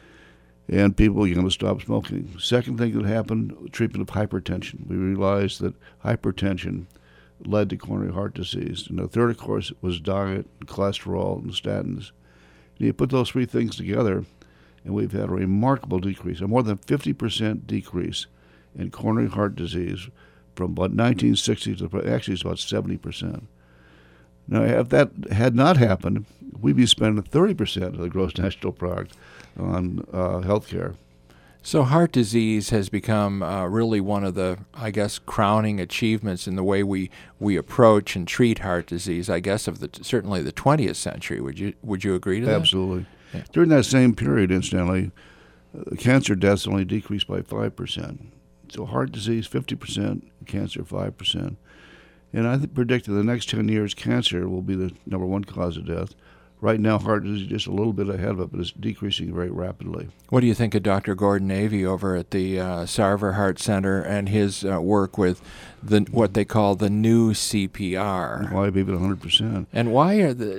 [SPEAKER 15] And people began to stop smoking. Second thing that happened, treatment of hypertension. We realized that hypertension led to coronary heart disease. And the third, of course, was diet, cholesterol, and statins. And you put those three things together, and we've had a remarkable decrease, a more than 50% decrease in coronary heart disease from about 1960 to actually it's about 70%. Now, if that had not happened, we'd be spending 30% of the gross national product on health care.
[SPEAKER 1] So heart disease has become really one of the, I guess, crowning achievements in the way we approach and treat heart disease, I guess, of certainly the 20th century. Would you agree to that?
[SPEAKER 15] Absolutely. Yeah. During that same period, incidentally, cancer deaths only decreased by 5%. So heart disease, 50%, cancer, 5%. And I predict that the next 10 years, cancer will be the number one cause of death. Right now, heart disease is just a little bit ahead of it, but it's decreasing very rapidly.
[SPEAKER 1] What do you think of Dr. Gordon Avey over at the Sarver Heart Center and his work with what they call the new CPR?
[SPEAKER 15] Well, I believe it 100%.
[SPEAKER 1] And why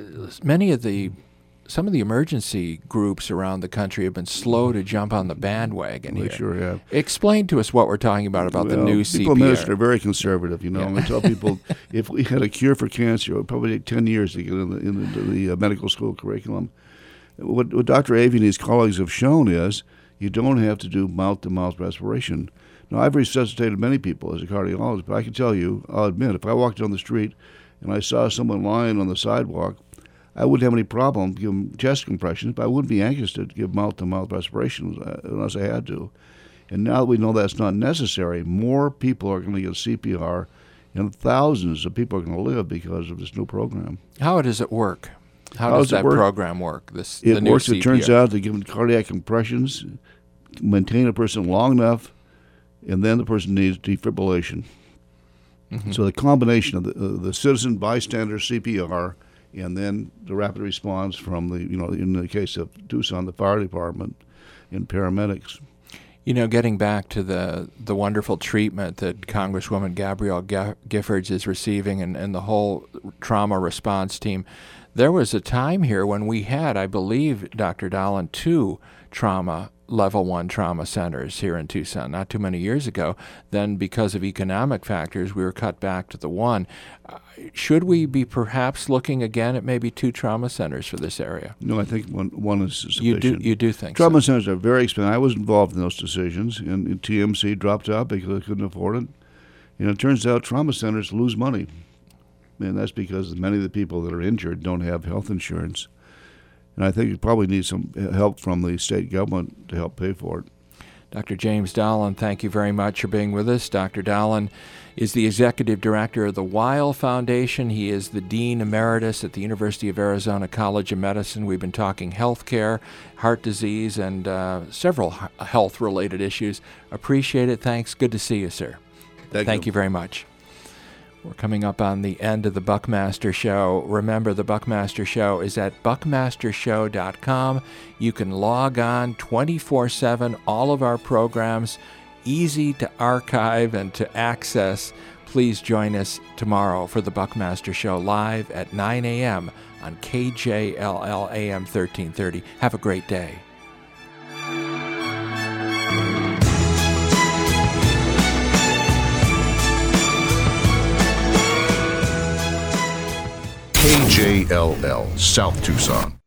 [SPEAKER 1] are some of the emergency groups around the country have been slow to jump on the bandwagon here?
[SPEAKER 15] They sure have.
[SPEAKER 1] Explain to us what we're talking about the new CPR.
[SPEAKER 15] People in medicine are very conservative, you know. Yeah. I tell people if we had a cure for cancer, it would probably take 10 years to get into the medical school curriculum. What Dr. Avey and his colleagues have shown is you don't have to do mouth-to-mouth respiration. Now, I've resuscitated many people as a cardiologist, but I can tell you, I'll admit, if I walked down the street and I saw someone lying on the sidewalk, I wouldn't have any problem giving chest compressions, but I wouldn't be anxious to give mouth-to-mouth respiration unless I had to. And now that we know that's not necessary, more people are going to get CPR, and thousands of people are going to live because of this new program.
[SPEAKER 1] How does it work? How does that program work?
[SPEAKER 15] It works. It turns out to give cardiac compressions, maintain a person long enough, and then the person needs defibrillation. Mm-hmm. So the combination of the citizen bystander CPR and then the rapid response from in the case of Tucson, the fire department and paramedics.
[SPEAKER 1] You know, getting back to the wonderful treatment that Congresswoman Gabrielle Giffords is receiving and the whole trauma response team, there was a time here when we had, I believe, Dr. Dahlin, 2 level 1 trauma centers here in Tucson not too many years ago. Then because of economic factors, we were cut back to the 1. Should we be perhaps looking again at maybe 2 trauma centers for this area?
[SPEAKER 15] No, I think one is sufficient.
[SPEAKER 1] You do think
[SPEAKER 15] trauma centers are very expensive. I was involved in those decisions, and TMC dropped out because they couldn't afford it. And it turns out trauma centers lose money, and that's because many of the people that are injured don't have health insurance. And I think you probably need some help from the state government to help pay for it.
[SPEAKER 1] Dr. James Dahlin, thank you very much for being with us. Dr. Dahlin is the executive director of the Weil Foundation. He is the dean emeritus at the University of Arizona College of Medicine. We've been talking health care, heart disease, and several health-related issues. Appreciate it. Thanks. Good to see you, sir. Thank you very much. We're coming up on the end of the Buckmaster Show. Remember, the Buckmaster Show is at buckmastershow.com. You can log on 24/7. All of our programs, easy to archive and to access. Please join us tomorrow for the Buckmaster Show live at 9 a.m. on KJLL AM 1330. Have a great day.
[SPEAKER 6] KJLL, South Tucson.